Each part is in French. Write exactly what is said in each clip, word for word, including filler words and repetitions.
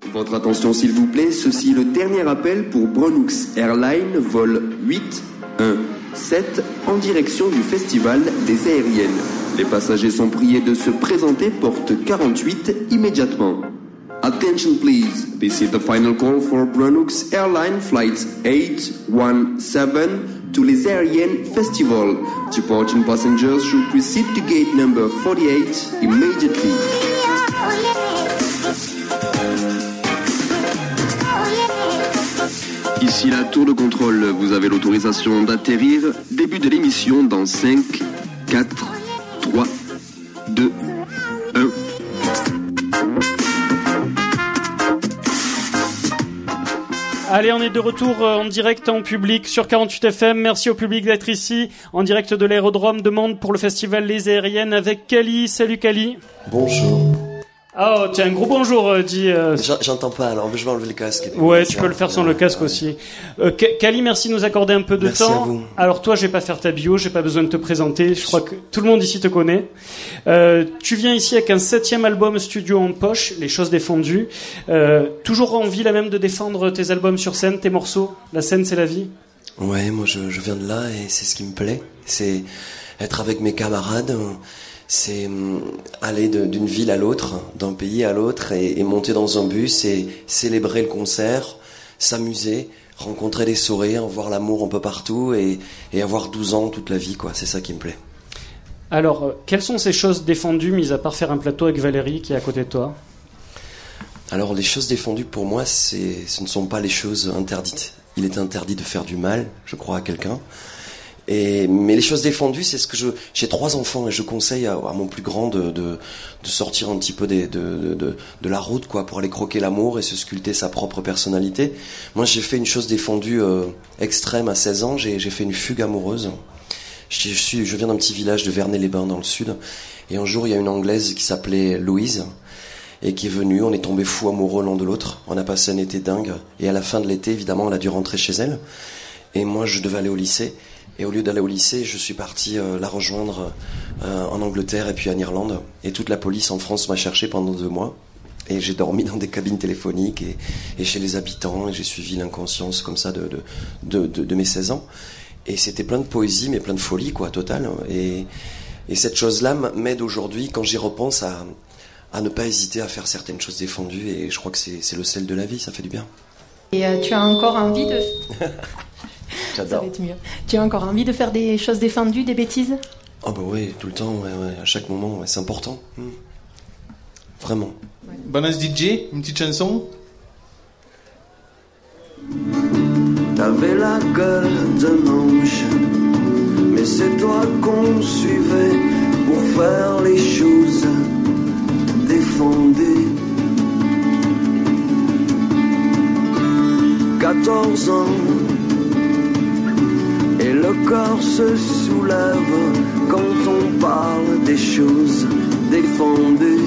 Votre attention s'il vous plaît, ceci est le dernier appel pour Brunux Airlines, vol huit un sept en direction du Festival des Aériennes. Les passagers sont priés de se présenter porte quarante-huit immédiatement. Attention please, this is the final call for Brunux Airlines Flight eight one seven to Les Aériennes Festival. Departing passengers should proceed to gate number forty-eight immediately. Ici la tour de contrôle, vous avez l'autorisation d'atterrir. Début de l'émission dans cinq, quatre, trois, deux, un. Allez, on est de retour en direct en public sur quarante-huit F M. Merci au public d'être ici, en direct de l'aérodrome de Mende pour le festival Les Aériennes avec Kali. Salut Kali. Bonjour. Oh, tiens, un gros bonjour, euh, dit... Euh... J'entends pas, alors je vais enlever le casque. Ouais, tu peux le faire sans le casque aussi. Euh, Kali, merci de nous accorder un peu de merci temps. À vous. Alors toi, je vais pas faire ta bio, j'ai pas besoin de te présenter, je crois que tout le monde ici te connaît. Euh, tu viens ici avec un septième album studio en poche, Les Choses Défendues. Euh, toujours envie la même de défendre tes albums sur scène, tes morceaux. La scène, c'est la vie. Ouais, moi je, je viens de là et c'est ce qui me plaît. C'est être avec mes camarades... C'est aller de, d'une ville à l'autre, d'un pays à l'autre et, et monter dans un bus et célébrer le concert, s'amuser, rencontrer des sourires, voir l'amour un peu partout et, et avoir douze ans toute la vie, quoi. C'est ça qui me plaît. Alors, euh, quelles sont ces choses défendues, mis à part faire un plateau avec Valérie qui est à côté de toi ? Alors, les choses défendues pour moi, c'est, ce ne sont pas les choses interdites. Il est interdit de faire du mal, je crois, à quelqu'un. Et, mais les choses défendues, c'est ce que je... J'ai trois enfants et je conseille à, à mon plus grand de, de, de sortir un petit peu des, de, de, de la route, quoi, pour aller croquer l'amour et se sculpter sa propre personnalité. Moi, j'ai fait une chose défendue euh, extrême à seize ans. J'ai, j'ai fait une fugue amoureuse. Je, je, suis, je viens d'un petit village de Vernet-les-Bains dans le sud. Et un jour, il y a une Anglaise qui s'appelait Louise et qui est venue. On est tombés fous amoureux l'un de l'autre. On a passé un été dingue. Et à la fin de l'été, évidemment, on a dû rentrer chez elle. Et moi, je devais aller au lycée. Et au lieu d'aller au lycée, je suis parti euh, la rejoindre euh, en Angleterre et puis en Irlande. Et toute la police en France m'a cherché pendant deux mois. Et j'ai dormi dans des cabines téléphoniques et, et chez les habitants. Et j'ai suivi l'inconscience comme ça de, de, de, de, de mes seize ans. Et c'était plein de poésie, mais plein de folie, quoi, totale. Et, et cette chose-là m'aide aujourd'hui, quand j'y repense, à, à ne pas hésiter à faire certaines choses défendues. Et je crois que c'est, c'est le sel de la vie, ça fait du bien. Et euh, tu as encore envie de... J'adore. Ça va être mieux. Tu as encore envie de faire des choses défendues, des bêtises ? Oh bah oui, tout le temps, ouais, ouais, à chaque moment, ouais, c'est important. Mmh. Vraiment. Ouais. Balance D J, une petite chanson. T'avais la gueule d'un ange, mais c'est toi qu'on suivait pour faire les choses défendues. quatorze ans. Et le corps se soulève quand on parle des choses défendues.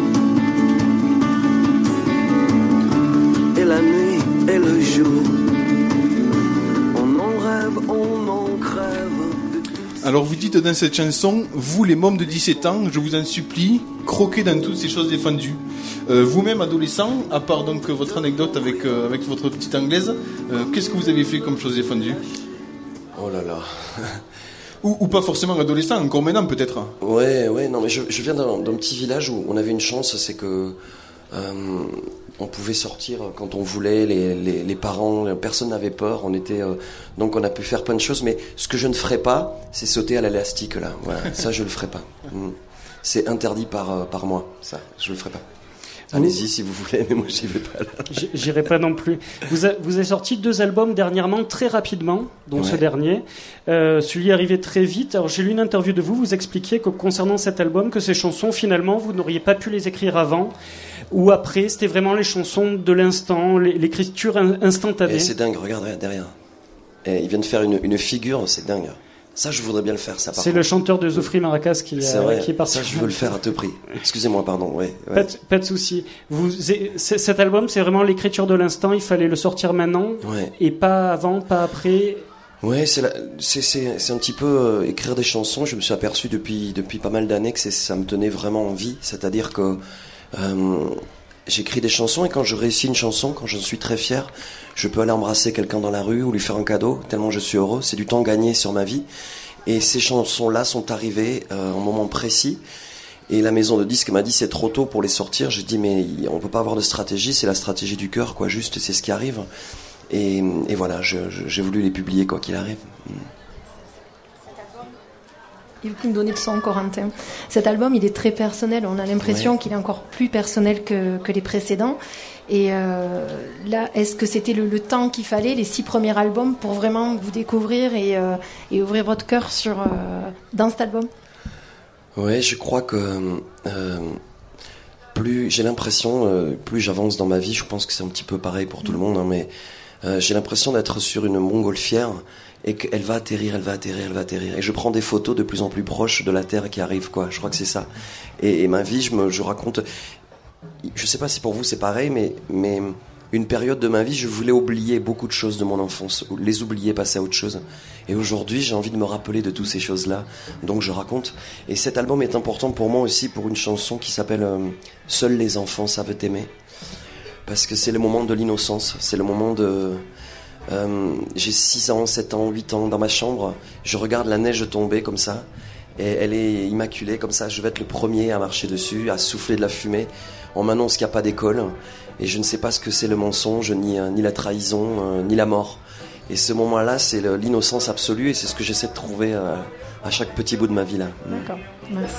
Et la nuit et le jour, on en rêve, on en crève. Alors vous dites dans cette chanson, vous les mômes de dix-sept ans, je vous en supplie, croquez dans toutes ces choses défendues. Euh, vous-même adolescent, à part donc votre anecdote avec, euh, avec votre petite anglaise, euh, qu'est-ce que vous avez fait comme chose défendue ? Oh là là. ou, ou pas forcément adolescent, encore maintenant peut-être. Ouais, ouais, non mais je, je viens d'un, d'un petit village où on avait une chance, c'est que euh, on pouvait sortir quand on voulait, les, les, les parents, personne n'avait peur, on était, euh, donc on a pu faire plein de choses, mais ce que je ne ferais pas, c'est sauter à l'élastique là, voilà, ça je le ferais pas. C'est interdit par, euh, par moi, ça, je le ferais pas. Allez-y si vous voulez, mais moi j'y vais pas là. J'irai pas non plus. Vous, a, vous avez sorti deux albums dernièrement, très rapidement, dont ouais. ce dernier. Euh, celui est arrivé très vite. Alors j'ai lu une interview de vous, vous expliquiez que concernant cet album, que ces chansons, finalement, vous n'auriez pas pu les écrire avant ou après. C'était vraiment les chansons de l'instant, l'écriture instantanée. Et c'est dingue, regarde derrière. Et il vient de faire une, une figure, c'est dingue. Ça, je voudrais bien le faire, ça. Par c'est contre. Le chanteur de Zoufri Maracas qui, c'est euh, vrai. qui est parti. Ça, je veux le faire à tout prix. Excusez-moi, pardon. Ouais, ouais. Pas, de, pas de souci. Vous, cet album, c'est vraiment l'écriture de l'instant. Il fallait le sortir maintenant, ouais. et pas avant, pas après. Ouais, c'est, la, c'est, c'est, c'est un petit peu euh, écrire des chansons. Je me suis aperçu depuis depuis pas mal d'années que c'est, ça me tenait vraiment en vie. C'est-à-dire que euh, j'écris des chansons et quand je réussis une chanson, quand je suis très fier, je peux aller embrasser quelqu'un dans la rue ou lui faire un cadeau, tellement je suis heureux. C'est du temps gagné sur ma vie. Et ces chansons-là sont arrivées euh, en moment précis. Et la maison de disques m'a dit c'est trop tôt pour les sortir. J'ai dit mais on peut pas avoir de stratégie, c'est la stratégie du cœur, quoi. Juste, c'est ce qui arrive. Et, et voilà, je, je, j'ai voulu les publier quoi qu'il arrive. Et vous me donnez le son, Corentin. Cet album, il est très personnel. On a l'impression ouais. qu'il est encore plus personnel que, que les précédents. Et euh, là, est-ce que c'était le, le temps qu'il fallait, les six premiers albums, pour vraiment vous découvrir et, euh, et ouvrir votre cœur sur, euh, dans cet album ? Ouais, je crois que euh, plus j'ai l'impression, euh, plus j'avance dans ma vie, je pense que c'est un petit peu pareil pour tout le monde, hein, mais euh, j'ai l'impression d'être sur une montgolfière et qu'elle va atterrir, elle va atterrir, elle va atterrir. Et je prends des photos de plus en plus proches de la Terre qui arrive, quoi. Je crois que c'est ça. Et, et ma vie, je me, je raconte. Je sais pas si pour vous c'est pareil, mais mais une période de ma vie, je voulais oublier beaucoup de choses de mon enfance, les oublier, passer à autre chose. Et aujourd'hui, j'ai envie de me rappeler de toutes ces choses-là, donc je raconte. Et cet album est important pour moi aussi pour une chanson qui s'appelle euh, « Seuls les enfants savent aimer ». Parce que c'est le moment de l'innocence, c'est le moment de... Euh, j'ai six ans, sept ans, huit ans dans ma chambre, je regarde la neige tomber comme ça, et elle est immaculée comme ça, je vais être le premier à marcher dessus, à souffler de la fumée. On m'annonce qu'il n'y a pas d'école, et je ne sais pas ce que c'est le mensonge, ni, ni la trahison, euh, ni la mort. Et ce moment-là, c'est le, l'innocence absolue, et c'est ce que j'essaie de trouver euh, à chaque petit bout de ma vie là. D'accord, merci.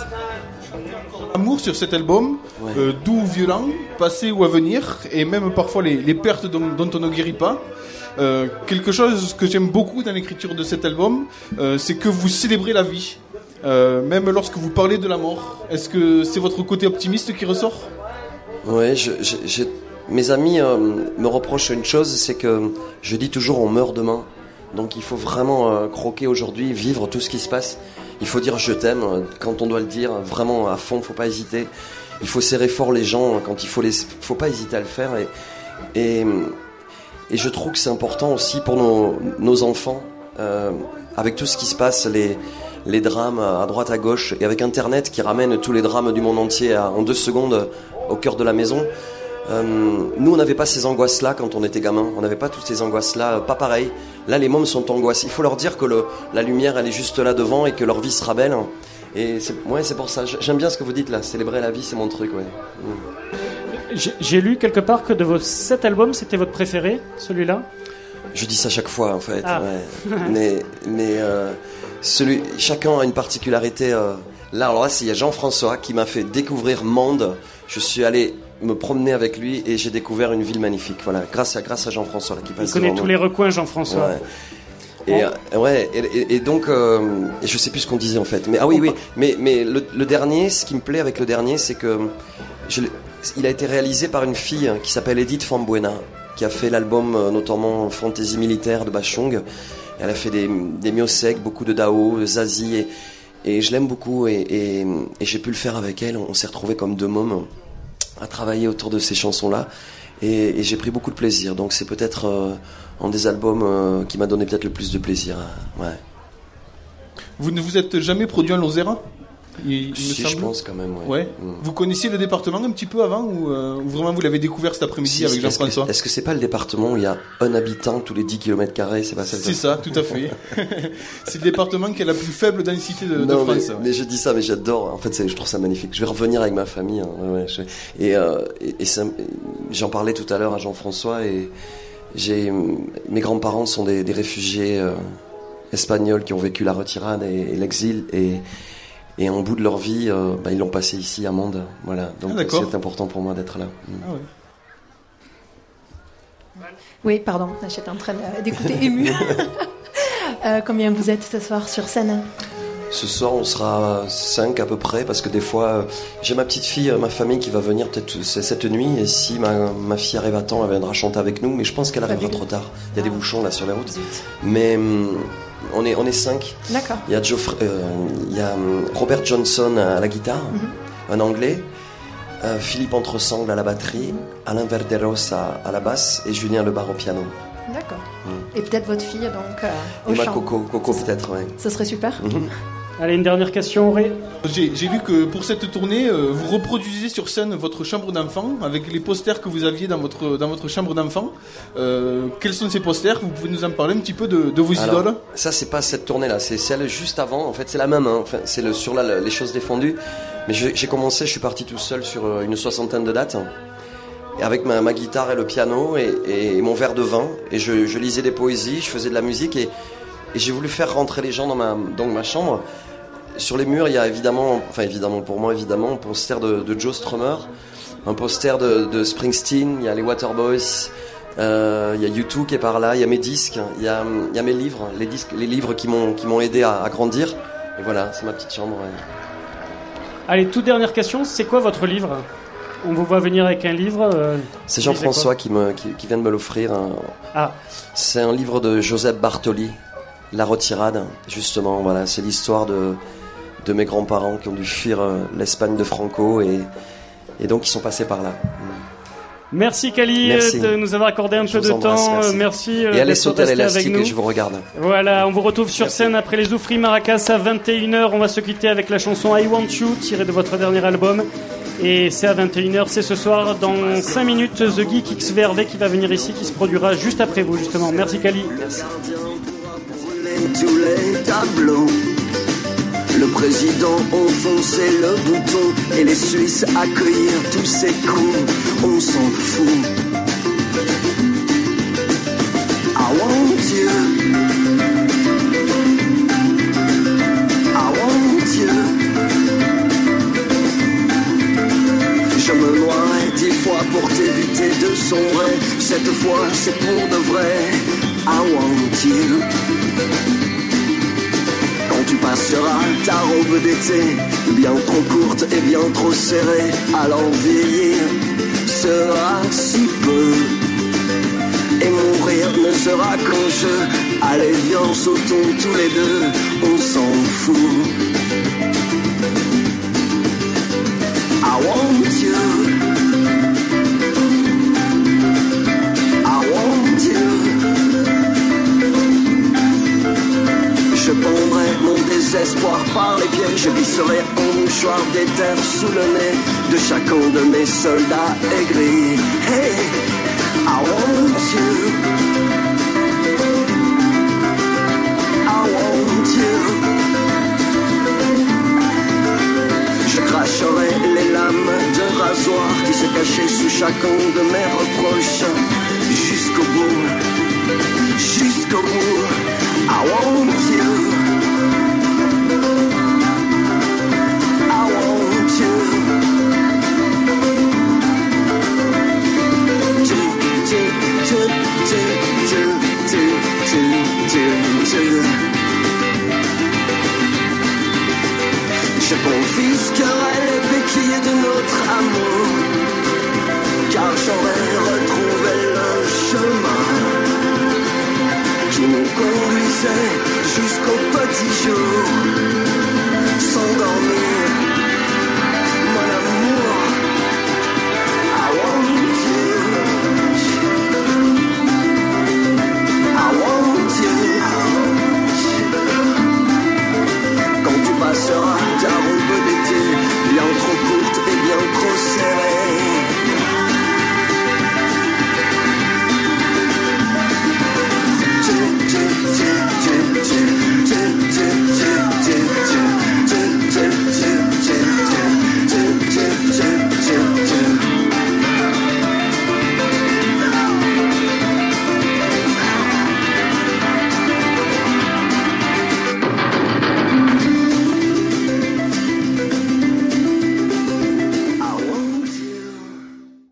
Amour sur cet album, ouais. euh, doux ou violent, passé ou à venir, et même parfois les, les pertes dont, dont on ne guérit pas. Euh, quelque chose que j'aime beaucoup dans l'écriture de cet album, euh, c'est que vous célébrez la vie, euh, même lorsque vous parlez de la mort. Est-ce que c'est votre côté optimiste qui ressort ? Ouais, je, je, je, mes amis euh, me reprochent une chose, c'est que je dis toujours on meurt demain. Donc il faut vraiment euh, croquer aujourd'hui, vivre tout ce qui se passe. Il faut dire je t'aime euh, quand on doit le dire, vraiment à fond, faut pas hésiter. Il faut serrer fort les gens quand il faut les, faut pas hésiter à le faire. Et, et, et je trouve que c'est important aussi pour nos, nos enfants, euh, avec tout ce qui se passe, les, les drames à droite à gauche, et avec Internet qui ramène tous les drames du monde entier à, en deux secondes au cœur de la maison. Euh, nous on n'avait pas ces angoisses-là quand on était gamin, on n'avait pas toutes ces angoisses-là, pas pareil. Là les mômes sont angoissés, il faut leur dire que le, la lumière elle est juste là devant et que leur vie sera belle. Et c'est, ouais, c'est pour ça, j'aime bien ce que vous dites là, célébrer la vie c'est mon truc. Ouais. Mm. J'ai, j'ai lu quelque part que de vos sept albums c'était votre préféré, celui-là. Je dis ça chaque fois en fait, ah. ouais. mais, mais euh, celui, chacun a une particularité. Euh, là alors là il y a Jean-François qui m'a fait découvrir Mende. Je suis allé me promener avec lui et j'ai découvert une ville magnifique. Voilà, grâce à grâce à Jean-François là, qui passe. Il connaît tous les recoins, Jean-François. Ouais. Et oh. euh, ouais, et, et, et donc, euh, et je sais plus ce qu'on disait en fait. Mais ah oui, oui. Mais mais le, le dernier, ce qui me plaît avec le dernier, c'est que je, il a été réalisé par une fille qui s'appelle Edith Fambuena, qui a fait l'album euh, notamment Fantaisie militaire de Bachung. Elle a fait des des Miossec, beaucoup de Dao, de Zazie et et je l'aime beaucoup et, et et j'ai pu le faire avec elle. On s'est retrouvés comme deux mômes à travailler autour de ces chansons-là et, et j'ai pris beaucoup de plaisir. Donc c'est peut-être euh, un des albums euh, qui m'a donné peut-être le plus de plaisir. Ouais. Vous ne vous êtes jamais produit en Lozère ? Il, il si, me je pense quand même, ouais. ouais. Mm. Vous connaissiez le département un petit peu avant ou, euh, ou vraiment vous l'avez découvert cet après-midi si, avec Jean-François ? Est-ce que, est-ce que c'est pas le département où il y a un habitant tous les dix kilomètres carrés ? C'est pas ça ? C'est ça, tout à fait. C'est le département qui a la plus faible densité de, non, de France. Mais, ouais. mais je dis ça, mais j'adore. En fait, c'est, je trouve ça magnifique. Je vais revenir avec ma famille. Hein. Ouais, ouais, je... Et, euh, et, et ça, j'en parlais tout à l'heure à Jean-François et j'ai, mes grands-parents sont des, des réfugiés euh, espagnols qui ont vécu la retirade et, et l'exil et Et en bout de leur vie, euh, bah, ils l'ont passé ici à Mende. Voilà. Donc ah, c'est important pour moi d'être là. Ah, ouais. Oui, pardon, j'étais en train d'écouter ému. euh, combien vous êtes ce soir sur scène ? Ce soir, on sera cinq à peu près, parce que des fois, euh, j'ai ma petite fille, ma famille qui va venir peut-être cette nuit, et si ma, ma fille arrive à temps, elle viendra chanter avec nous, mais je pense qu'elle arrivera trop tard. Il y a des bouchons là sur la route. Mais hum, on est, on est cinq. D'accord. Il y a, Geoffrey, euh, il y a Robert Johnson à la guitare, mm-hmm. un anglais, euh, Philippe Entresangle à la batterie, Alain Verderos à, à la basse, et Julien Lebar au piano. D'accord. Mm. Et peut-être votre fille, donc, euh, au et chant. ma Coco, Coco peut-être, oui. Ce serait super. Mm-hmm. Allez, une dernière question, Auré. J'ai, j'ai lu que pour cette tournée, euh, vous reproduisez sur scène votre chambre d'enfant avec les posters que vous aviez dans votre, dans votre chambre d'enfant. Euh, quels sont ces posters? Vous pouvez nous en parler un petit peu de, de vos Alors, idoles? Ça, c'est pas cette tournée-là, c'est celle juste avant. En fait, c'est la même. Hein. Enfin, c'est le, sur la, les choses défendues. Mais je, j'ai commencé, je suis parti tout seul sur une soixantaine de dates. Et avec ma, ma guitare et le piano et, et, et mon verre de vin. Et je, je lisais des poésies, je faisais de la musique et, et j'ai voulu faire rentrer les gens dans ma, dans ma chambre. Sur les murs, il y a évidemment, enfin évidemment pour moi évidemment, un poster de, de Joe Strummer, un poster de, de Springsteen, il y a les Waterboys, euh, il y a U deux qui est par là, il y a mes disques, il y a, il y a mes livres, les disques, les livres qui m'ont, qui m'ont aidé à, à grandir. Et voilà, c'est ma petite chambre. Ouais. Allez, toute dernière question, c'est quoi votre livre? On vous voit venir avec un livre. Euh, c'est Jean-François qui, me, qui, qui vient de me l'offrir. Un, ah. C'est un livre de Joseph Bartoli, La Retirade, justement. Voilà, c'est l'histoire de de mes grands-parents qui ont dû fuir euh, l'Espagne de Franco et, et donc ils sont passés par là. Merci Kali merci. de nous avoir accordé un je peu de temps. Merci. merci et allez sauter à l'élastique et je vous regarde. Voilà, on vous retrouve sur merci. scène après les Oufris Maracas à vingt et une heures. On va se quitter avec la chanson I Want You tirée de votre dernier album. Et c'est à vingt et une heures, c'est ce soir. Dans cinq minutes, The Geek X V R V qui va venir ici, qui se produira juste après vous justement. Merci Kali. Merci. Tous les tableaux. Le président enfonçait le bouton et les Suisses accueillir tous ces coups. On s'en fout. I want you. I want you. Je me noierai dix fois pour t'éviter de sombrer. Cette fois c'est pour de vrai. I want you. Tu passeras ta robe d'été, bien trop courte et bien trop serrée. Alors vieillir sera si peu, et mourir ne sera qu'un jeu. Allez viens, sautons tous les deux, on s'en fout. I want you. I want you. Je pondrai mon désespoir par les pieds. Je glisserai un mouchoir d'éther sous le nez de chacun de mes soldats aigris. Hey, I want you. I want you. Je cracherai les lames de rasoir qui se cachaient sous chacun de mes reproches. Jusqu'au bout, jusqu'au bout. I want you. I want you. Do, do, do, do, do, do, do, do, do. Je confisquerai les béquilles de notre amour, car j'aurai retrouvé le chemin qui nous conduisait jusqu'au petit jour.